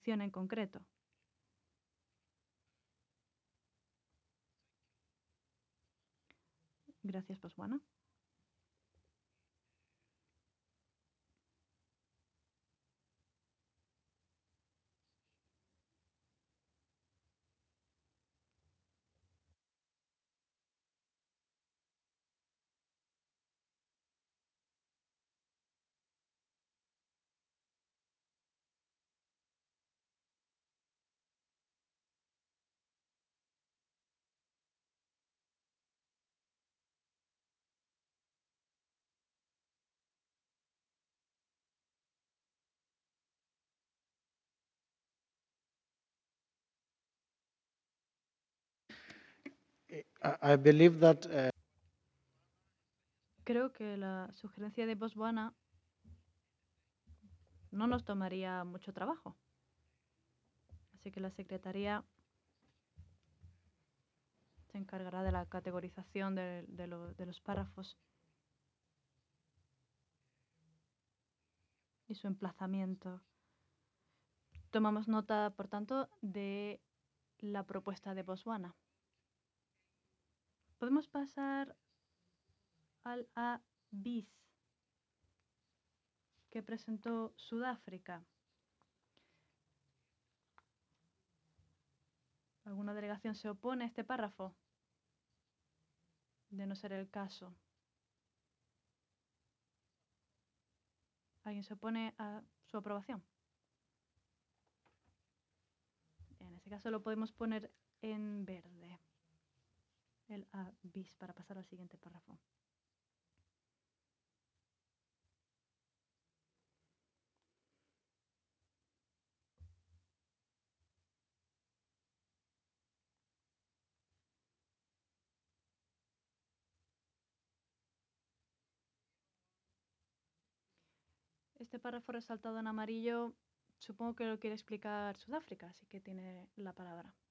acción en concreto. Gracias, Botswana. I believe that Creo que la sugerencia de Botswana no nos tomaría mucho trabajo. Así que la Secretaría se encargará de la categorización de los párrafos y su emplazamiento. Tomamos nota, por tanto, de la propuesta de Botswana. Podemos pasar al A bis que presentó Sudáfrica. ¿Alguna delegación se opone a este párrafo? De no ser el caso. ¿Alguien se opone a su aprobación? En ese caso lo podemos poner en verde. El A bis para pasar al siguiente párrafo. Este párrafo resaltado en amarillo, supongo que lo quiere explicar Sudáfrica, así que tiene la palabra.